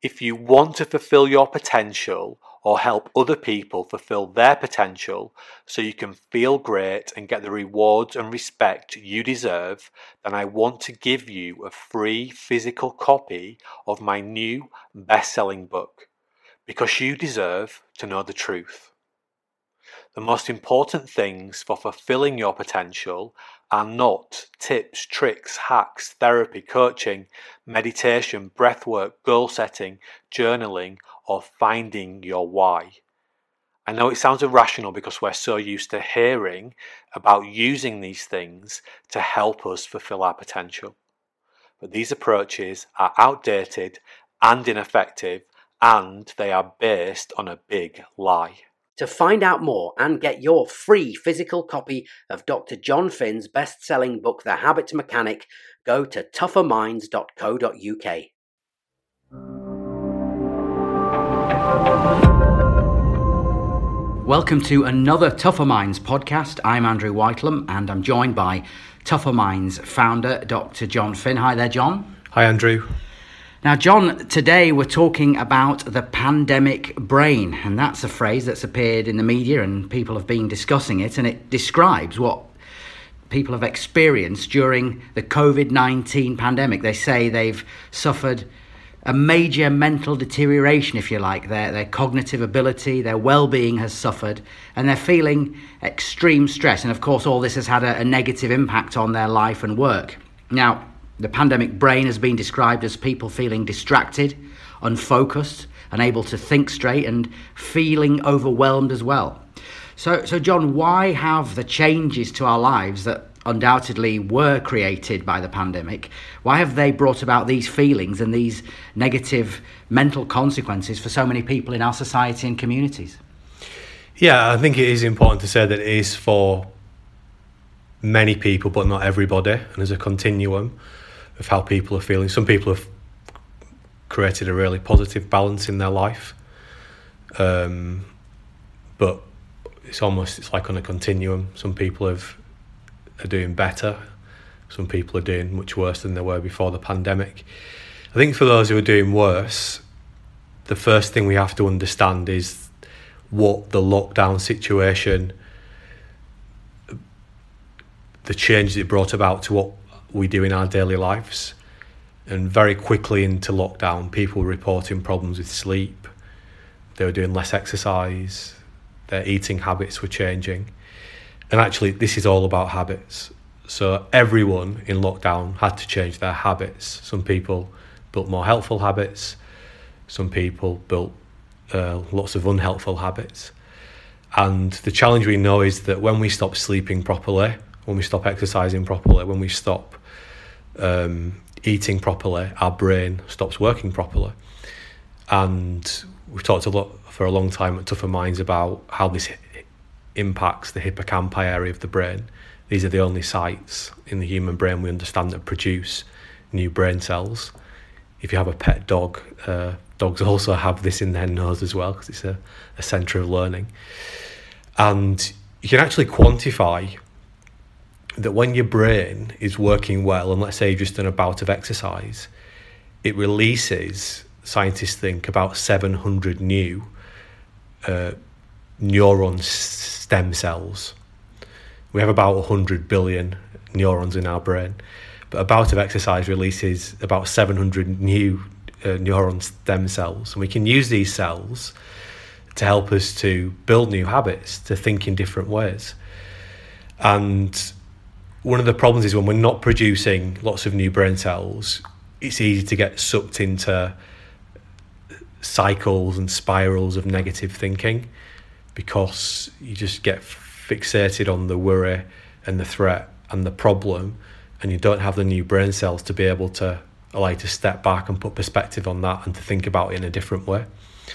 If you want to fulfill your potential or help other people fulfill their potential so you can feel great and get the rewards and respect you deserve, then I want to give you a free physical copy of my new best-selling book, Because You Deserve to Know the Truth. The most important things for fulfilling your potential are not tips, tricks, hacks, therapy, coaching, meditation, breathwork, goal setting, journaling, or finding your why. I know it sounds irrational because we're so used to hearing about using these things to help us fulfill our potential. But these approaches are outdated and ineffective, and they are based on a big lie. To find out more and get your free physical copy of Dr. John Finn's best-selling book, The Habit Mechanic, go to tougherminds.co.uk. Welcome to another Tougher Minds podcast. I'm Andrew Whitelam and I'm joined by Tougher Minds founder, Dr. John Finn. Hi there, John. Hi, Andrew. Now, John, today we're talking about the pandemic brain, and that's a phrase that's appeared in the media and people have been discussing it, and it describes what people have experienced during the COVID-19 pandemic. They say they've suffered a major mental deterioration, if you like. Their cognitive ability, their well-being has suffered, and they're feeling extreme stress. And of course, all this has had a negative impact on their life and work. Now, the pandemic brain has been described as people feeling distracted, unfocused, unable to think straight, and feeling overwhelmed as well. So John, why have the changes to our lives that undoubtedly were created by the pandemic, why have they brought about these feelings and these negative mental consequences for so many people in our society and communities? Yeah, I think it is important to say that it is for many people, but not everybody, and there's a continuum of how people are feeling. Some people have created a really positive balance in their life, but it's like on a continuum. Some people are doing better, some people are doing much worse than they were before the pandemic. I think for those who are doing worse, the first thing we have to understand is what the lockdown situation, the changes it brought about to what we do in our daily lives. And very quickly into lockdown, people were reporting problems with sleep, they were doing less exercise, their eating habits were changing. And actually, this is all about habits. So everyone in lockdown had to change their habits. Some people built more helpful habits, some people built lots of unhelpful habits. And the challenge we know is that when we stop sleeping properly, when we stop exercising properly, when we stop eating properly, our brain stops working properly. And we've talked for a long time at Tougher Minds about how this impacts the hippocampi area of the brain. These are the only sites in the human brain we understand that produce new brain cells. If you have a pet dog, dogs also have this in their nose as well, because it's a centre of learning. And you can actually quantify that when your brain is working well, and let's say you've just done a bout of exercise, it releases, scientists think, about 700 new neuron stem cells. We have about 100 billion neurons in our brain, but a bout of exercise releases about 700 new neuron stem cells. And we can use these cells to help us to build new habits, to think in different ways. And one of the problems is when we're not producing lots of new brain cells, it's easy to get sucked into cycles and spirals of negative thinking, because you just get fixated on the worry and the threat and the problem, and you don't have the new brain cells to be able to allow you to step back and put perspective on that and to think about it in a different way.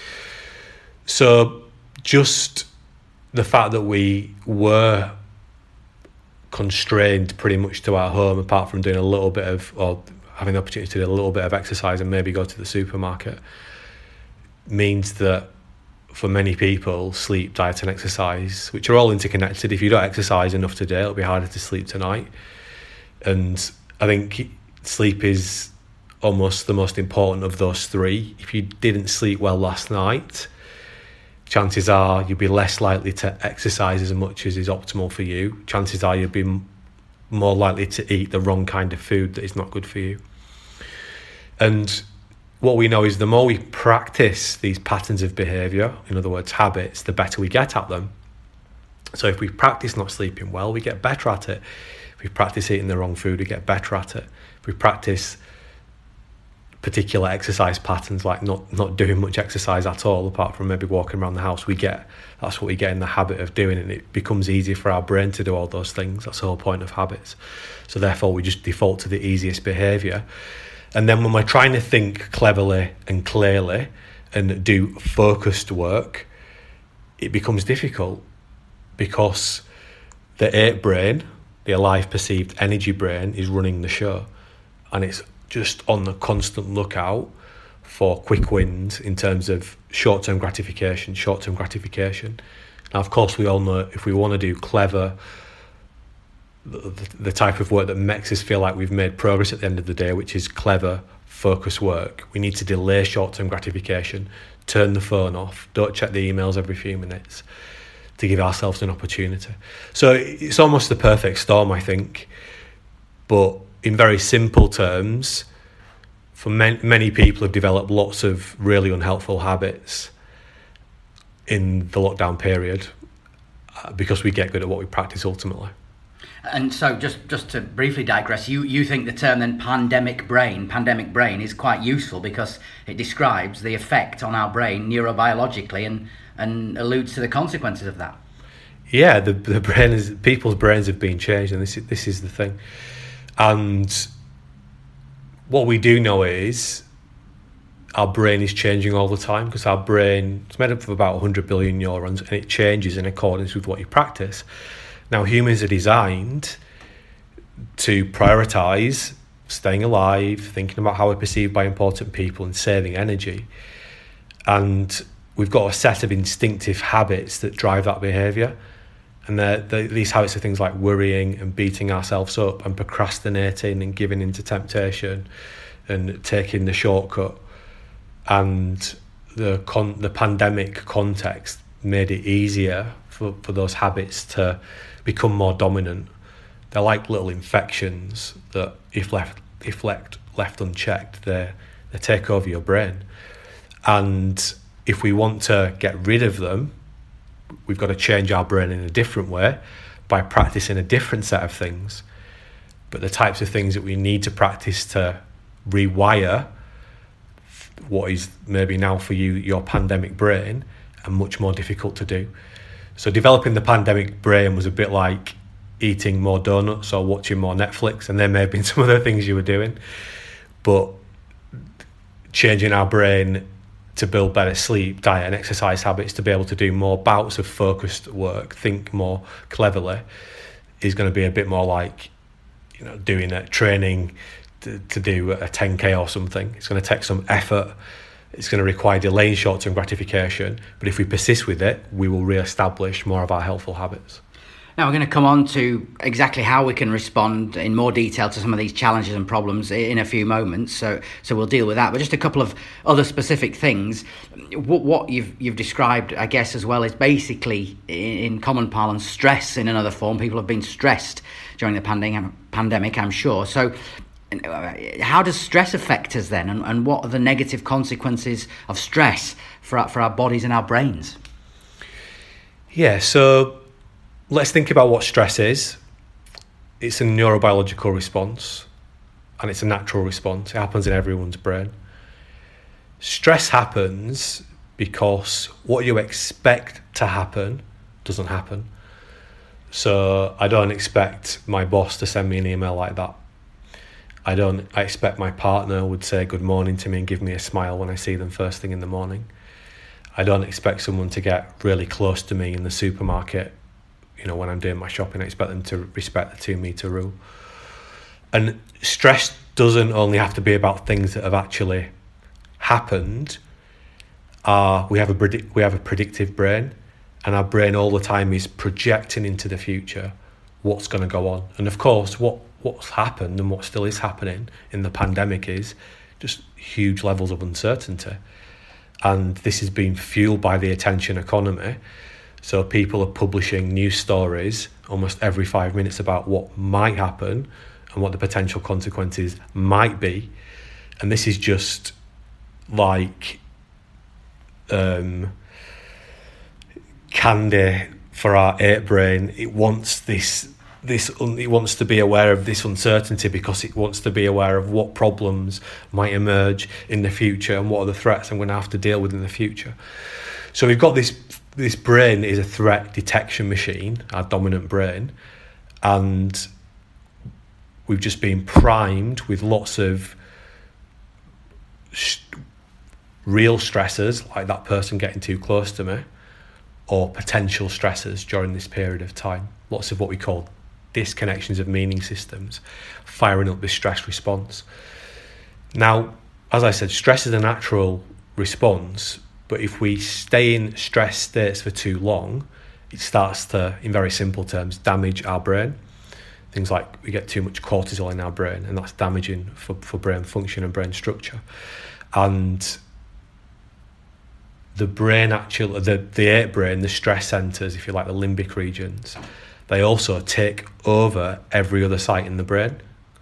So just the fact that we were constrained pretty much to our home, apart from doing a little bit of, or having the opportunity to do a little bit of exercise and maybe go to the supermarket, means that for many people, sleep, diet and exercise, which are all interconnected. If you don't exercise enough today, it'll be harder to sleep tonight. And I think sleep is almost the most important of those three. If you didn't sleep well last night, chances are you'll be less likely to exercise as much as is optimal for you. Chances are you'll be more likely to eat the wrong kind of food that is not good for you. And what we know is the more we practice these patterns of behaviour, in other words, habits, the better we get at them. So if we practice not sleeping well, we get better at it. If we practice eating the wrong food, we get better at it. If we practice particular exercise patterns, like not doing much exercise at all, apart from maybe walking around the house, that's what we get in the habit of doing, and it becomes easier for our brain to do all those things. That's the whole point of habits. So therefore, we just default to the easiest behaviour. And then when we're trying to think cleverly and clearly and do focused work, it becomes difficult because the 8 brain, the alive perceived energy brain, is running the show, and it's just on the constant lookout for quick wins in terms of short-term gratification. Now, of course, we all know if we want to do clever, the type of work that makes us feel like we've made progress at the end of the day, which is clever, focused work, we need to delay short-term gratification, turn the phone off, don't check the emails every few minutes, to give ourselves an opportunity. So it's almost the perfect storm, I think. But in very simple terms, for many people have developed lots of really unhelpful habits in the lockdown period because we get good at what we practice ultimately. And so just to briefly digress, you think the term then pandemic brain is quite useful because it describes the effect on our brain neurobiologically and alludes to the consequences of that. Yeah, the people's brains have been changed, and this is the thing. And what we do know is our brain is changing all the time, because our brain is made up of about 100 billion neurons, and it changes in accordance with what you practice. Now, humans are designed to prioritise staying alive, thinking about how we're perceived by important people, and saving energy. And we've got a set of instinctive habits that drive that behaviour. And these habits are things like worrying and beating ourselves up and procrastinating and giving into temptation and taking the shortcut. And the pandemic context made it easier for those habits to become more dominant. They're like little infections that, if left unchecked, they take over your brain. And if we want to get rid of them, we've got to change our brain in a different way by practicing a different set of things. But the types of things that we need to practice to rewire what is maybe now for you your pandemic brain are much more difficult to do. So developing the pandemic brain was a bit like eating more donuts or watching more Netflix, and there may have been some other things you were doing. But changing our brain to build better sleep, diet and exercise habits, to be able to do more bouts of focused work, think more cleverly, is going to be a bit more like, doing a training to do a 10k or something. It's going to take some effort. It's going to require delaying short-term gratification. But if we persist with it, we will re-establish more of our helpful habits. Now we're going to come on to exactly how we can respond in more detail to some of these challenges and problems in a few moments. So we'll deal with that. But just a couple of other specific things. What you've described, I guess, as well, is basically, in common parlance, stress in another form. People have been stressed during the pandemic, I'm sure. So how does stress affect us then? And what are the negative consequences of stress for our bodies and our brains? Yeah, so let's think about what stress is. It's a neurobiological response, and it's a natural response. It happens in everyone's brain. Stress happens because what you expect to happen doesn't happen. So I don't expect my boss to send me an email like that. I expect my partner would say good morning to me and give me a smile when I see them first thing in the morning. I don't expect someone to get really close to me in the supermarket when I'm doing my shopping. I expect them to respect the 2 metre rule. And stress doesn't only have to be about things that have actually happened. We have a predictive brain, and our brain all the time is projecting into the future what's going to go on. And of course, what's happened and what still is happening in the pandemic is just huge levels of uncertainty. And this has been fueled by the attention economy. So people are publishing news stories almost every 5 minutes about what might happen and what the potential consequences might be. And this is just like candy for our ape brain. It wants it wants to be aware of this uncertainty because it wants to be aware of what problems might emerge in the future and what are the threats I'm going to have to deal with in the future. So we've got this brain is a threat detection machine, our dominant brain, and we've just been primed with lots of real stressors, like that person getting too close to me, or potential stressors during this period of time. Lots of what we call disconnections of meaning systems, firing up this stress response. Now, as I said, stress is a natural response, but if we stay in stress states for too long, it starts to, in very simple terms, damage our brain. Things like we get too much cortisol in our brain, and that's damaging for brain function and brain structure. And the brain the ape brain, the stress centres, if you like, the limbic regions, they also take over every other site in the brain.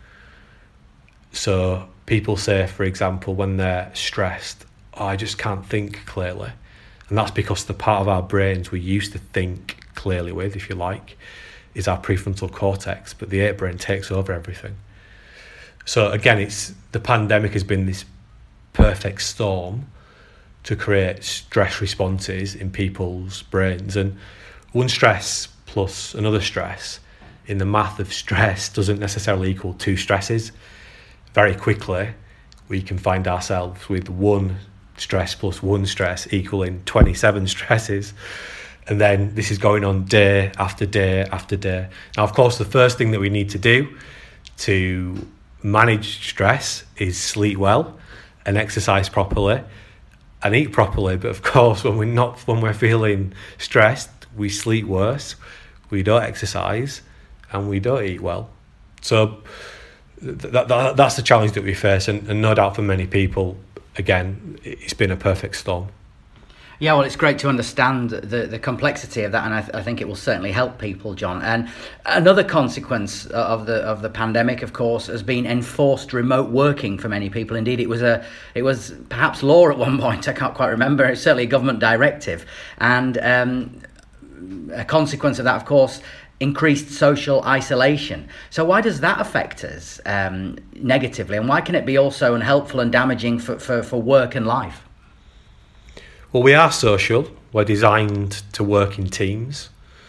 So people say, for example, when they're stressed, I just can't think clearly. And that's because the part of our brains we used to think clearly with, if you like, is our prefrontal cortex, but the ape brain takes over everything. So again, the pandemic has been this perfect storm to create stress responses in people's brains. And one stress plus another stress in the math of stress doesn't necessarily equal two stresses. Very quickly, we can find ourselves with one stress plus one stress equaling 27 stresses. And then this is going on day after day after day. Now, of course, the first thing that we need to do to manage stress is sleep well and exercise properly and eat properly. But of course, when we're feeling stressed, we sleep worse, we don't exercise, and we don't eat well. So that's the challenge that we face, and no doubt for many people, again, it's been a perfect storm. Yeah, well, it's great to understand the complexity of that, and I think it will certainly help people, John. And another consequence of the pandemic, of course, has been enforced remote working for many people. Indeed, it was perhaps law at one point. I can't quite remember. It's certainly a government directive, and a consequence of that, of course, increased social isolation. So why does that affect us negatively, and why can it be also unhelpful and damaging for work and life? Well, we are social. We're designed to work in teams,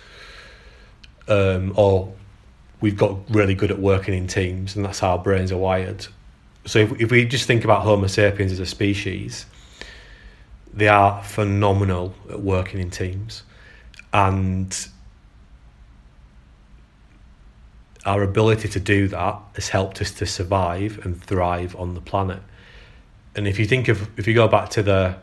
or we've got really good at working in teams, and that's how our brains are wired. So if we just think about Homo sapiens as a species, they are phenomenal at working in teams, and our ability to do that has helped us to survive and thrive on the planet. And if you go back to the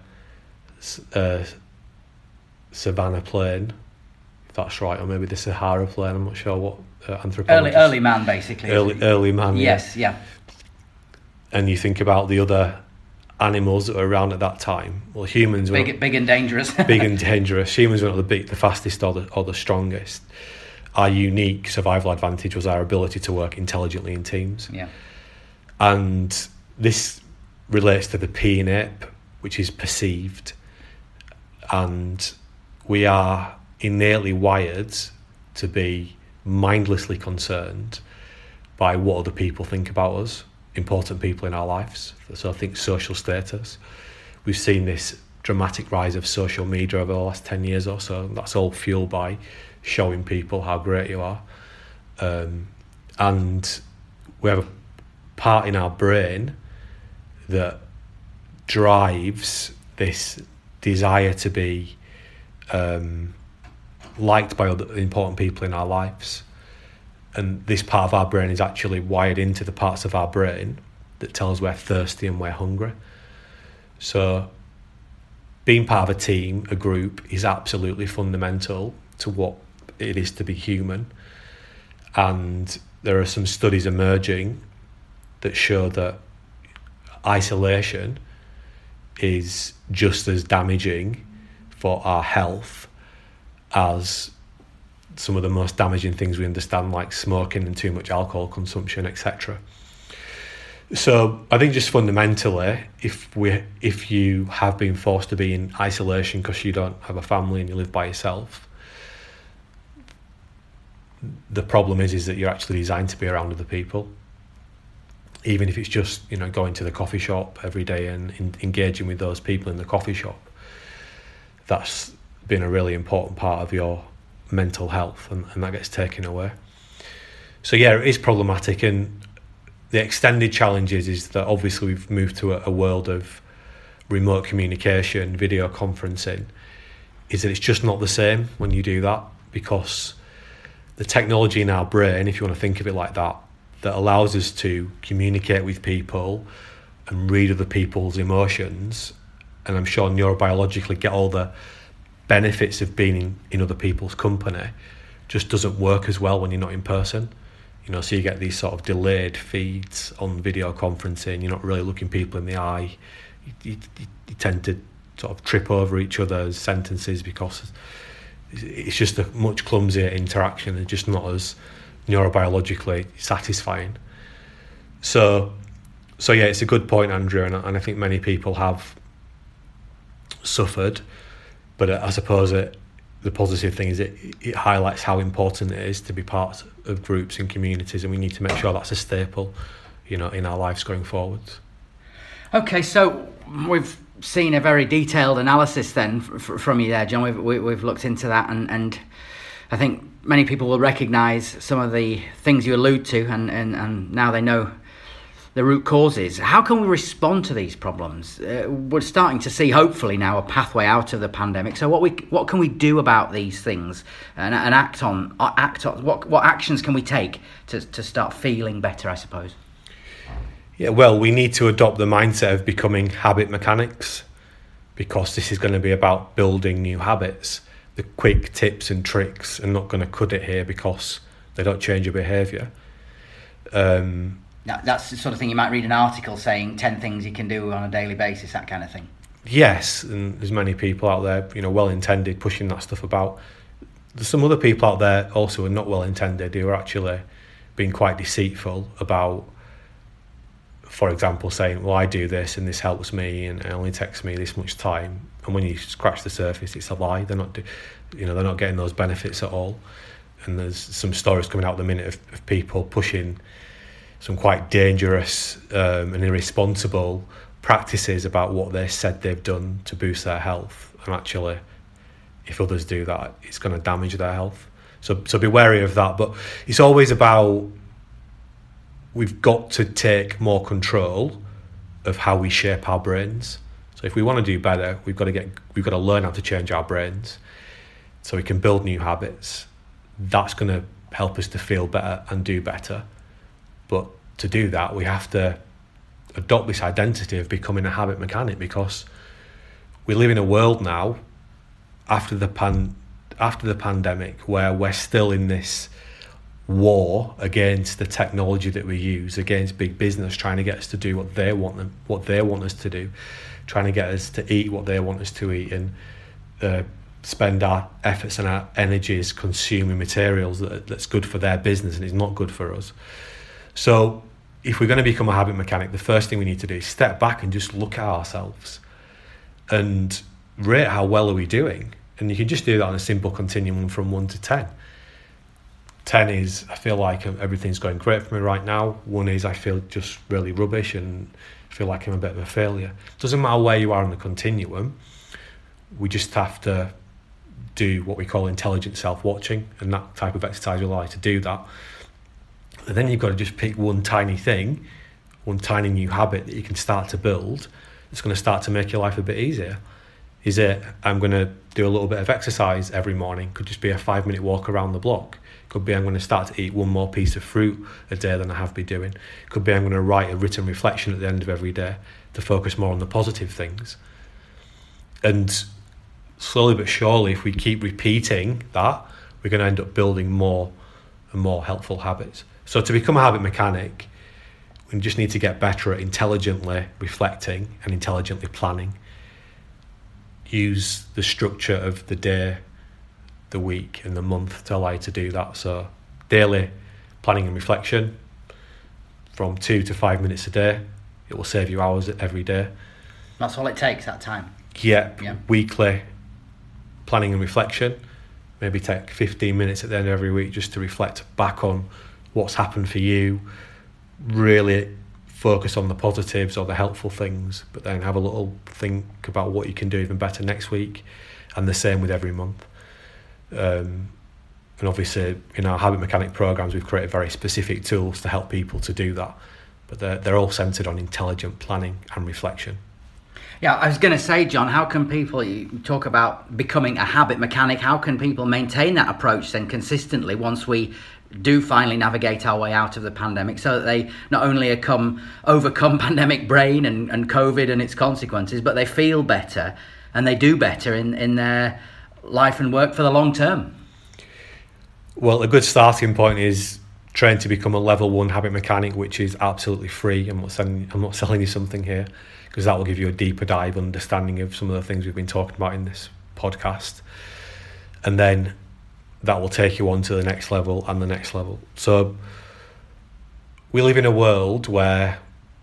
Savannah plain, if that's right, or maybe the Sahara plain, I'm not sure what anthropologists... Early man, basically. Early man, yes, yeah. And you think about the other animals that were around at that time. Well, humans were... Big and dangerous. Big and dangerous. Humans were not the fastest or the strongest. Our unique survival advantage was our ability to work intelligently in teams. Yeah. And this relates to the P in ape, which is perceived. And we are innately wired to be mindlessly concerned by what other people think about us, important people in our lives. So I think social status. We've seen this dramatic rise of social media over the last 10 years or so. That's all fueled by showing people how great you are. And we have a part in our brain that drives this desire to be liked by other important people in our lives. And this part of our brain is actually wired into the parts of our brain that tell us we're thirsty and we're hungry. So being part of a team, a group, is absolutely fundamental to what it is to be human. And there are some studies emerging that show that isolation is just as damaging for our health as some of the most damaging things we understand, like smoking and too much alcohol consumption, etc. So I think just fundamentally, if you have been forced to be in isolation because you don't have a family and you live by yourself, the problem is that you're actually designed to be around other people. Even if it's just, going to the coffee shop every day and engaging with those people in the coffee shop, that's been a really important part of your mental health, and that gets taken away. So yeah, it is problematic, and the extended challenge is that obviously we've moved to a world of remote communication, video conferencing, is that it's just not the same when you do that, because the technology in our brain, if you want to think of it like that allows us to communicate with people and read other people's emotions, and I'm sure neurobiologically get all the benefits of being in other people's company, just doesn't work as well when you're not in person. So you get these sort of delayed feeds on video conferencing. You're not really looking people in the eye. You tend to sort of trip over each other's sentences because it's just a much clumsier interaction and just not as neurobiologically satisfying. So yeah, it's a good point, Andrew, and I think many people have suffered, but I suppose the positive thing is it highlights how important it is to be part of groups and communities, and we need to make sure that's a staple, in our lives going forwards. Okay, so we've seen a very detailed analysis then from you there, John. We've looked into that, and I think many people will recognise some of the things you allude to, and now they know the root causes. How can we respond to these problems? We're starting to see, hopefully now, a pathway out of the pandemic. So what can we do about these things and act on? What actions can we take to start feeling better, I suppose? Yeah, well, we need to adopt the mindset of becoming habit mechanics, because this is going to be about building new habits. The quick tips and tricks are not going to cut it here because they don't change your behaviour. That's the sort of thing you might read an article saying 10 things you can do on a daily basis, that kind of thing. Yes, and there's many people out there, well-intended, pushing that stuff about. There's some other people out there also who are not well-intended, who are actually being quite deceitful about, for example, saying, well, I do this and this helps me and it only takes me this much time. And when you scratch the surface, it's a lie. They're not getting those benefits at all. And there's some stories coming out at the minute of people pushing some quite dangerous and irresponsible practices about what they said they've done to boost their health. And actually, if others do that, it's going to damage their health. So be wary of that. But it's always about, we've got to take more control of how we shape our brains. So if we want to do better, we've got to learn how to change our brains so we can build new habits. That's going to help us to feel better and do better. But to do that, we have to adopt this identity of becoming a habit mechanic, because we live in a world now after the pandemic where we're still in this war against the technology that we use, against big business trying to get us to do what they want us to do, trying to get us to eat what they want us to eat, and spend our efforts and our energies consuming materials that's good for their business and is not good for us. So if we're going to become a habit mechanic, the first thing we need to do is step back and just look at ourselves and rate how well are we doing. And you can just do that on a simple continuum from 1 to 10. 10 is, I feel like everything's going great for me right now. 1 is, I feel just really rubbish and feel like I'm a bit of a failure. Doesn't matter where you are on the continuum. We just have to do what we call intelligent self-watching, and that type of exercise will allow you to do that. And then you've got to just pick one tiny thing, one tiny new habit that you can start to build. It's going to start to make your life a bit easier. Is it, I'm going to do a little bit of exercise every morning? Could just be a 5-minute walk around the block. Could be I'm going to start to eat one more piece of fruit a day than I have been doing. Could be I'm going to write a written reflection at the end of every day to focus more on the positive things. And slowly but surely, if we keep repeating that, we're going to end up building more and more helpful habits. So to become a habit mechanic, We just need to get better at intelligently reflecting and intelligently planning. Use the structure of the day, the week and the month to allow you to do that. So daily planning and reflection from 2 to 5 minutes a day. It will save you hours every day. That's all it takes, that time? Yep. Weekly planning and reflection. Maybe take 15 minutes at the end of every week just to reflect back on what's happened for you. Really focus on the positives or the helpful things, but then have a little think about what you can do even better next week, and the same with every month. And obviously in our Habit Mechanic programs we've created very specific tools to help people to do that, but they're all centred on intelligent planning and reflection. Yeah, I was going to say, John, how can people, you talk about becoming a habit mechanic, how can people maintain that approach then consistently once we do finally navigate our way out of the pandemic, so that they not only overcome pandemic brain and COVID and its consequences, but they feel better and they do better in their life and work for the long term? Well, a good starting point is train to become a level 1 habit mechanic, which is absolutely free. I'm not selling you something here, because that will give you a deeper dive understanding of some of the things we've been talking about in this podcast. And then that will take you on to the next level and the next level. So we live in a world where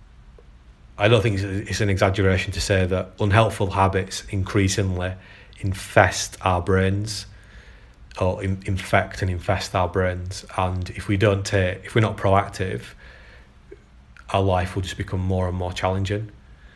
I don't think it's an exaggeration to say that unhelpful habits increasingly infest our brains, or infect and infest our brains. And if we're not proactive, our life will just become more and more challenging.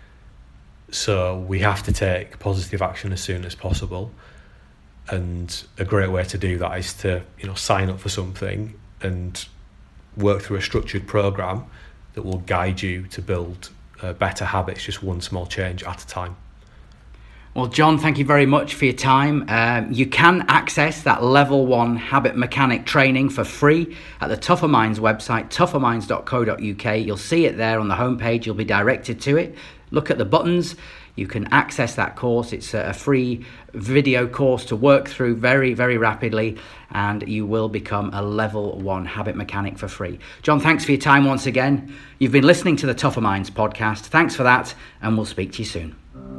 So we have to take positive action as soon as possible. And a great way to do that is to, sign up for something and work through a structured program that will guide you to build better habits, just one small change at a time. Well, John, thank you very much for your time. You can access that level 1 habit mechanic training for free at the Tougher Minds website, tougherminds.co.uk. You'll see it there on the homepage. You'll be directed to it. Look at the buttons. You can access that course. It's a free video course to work through very, very rapidly, and you will become a level 1 habit mechanic for free. John, thanks for your time once again. You've been listening to the Tougher Minds podcast. Thanks for that, and we'll speak to you soon.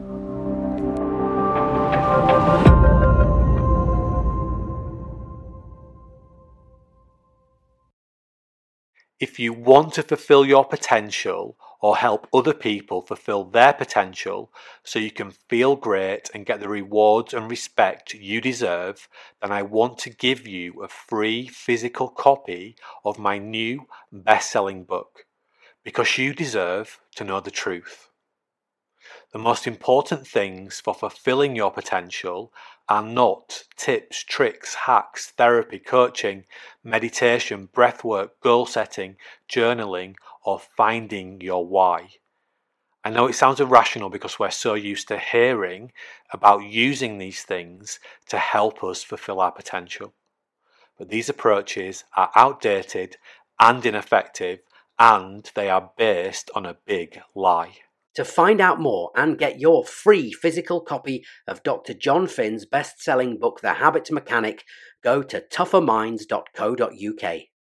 If you want to fulfill your potential or help other people fulfill their potential so you can feel great and get the rewards and respect you deserve, then I want to give you a free physical copy of my new best-selling book, Because You Deserve to Know the Truth. The most important things for fulfilling your potential are not tips, tricks, hacks, therapy, coaching, meditation, breathwork, goal setting, journaling, or finding your why. I know it sounds irrational because we're so used to hearing about using these things to help us fulfill our potential. But these approaches are outdated and ineffective, and they are based on a big lie. To find out more and get your free physical copy of Dr. John Finn's best-selling book, The Habit Mechanic, go to tougherminds.co.uk.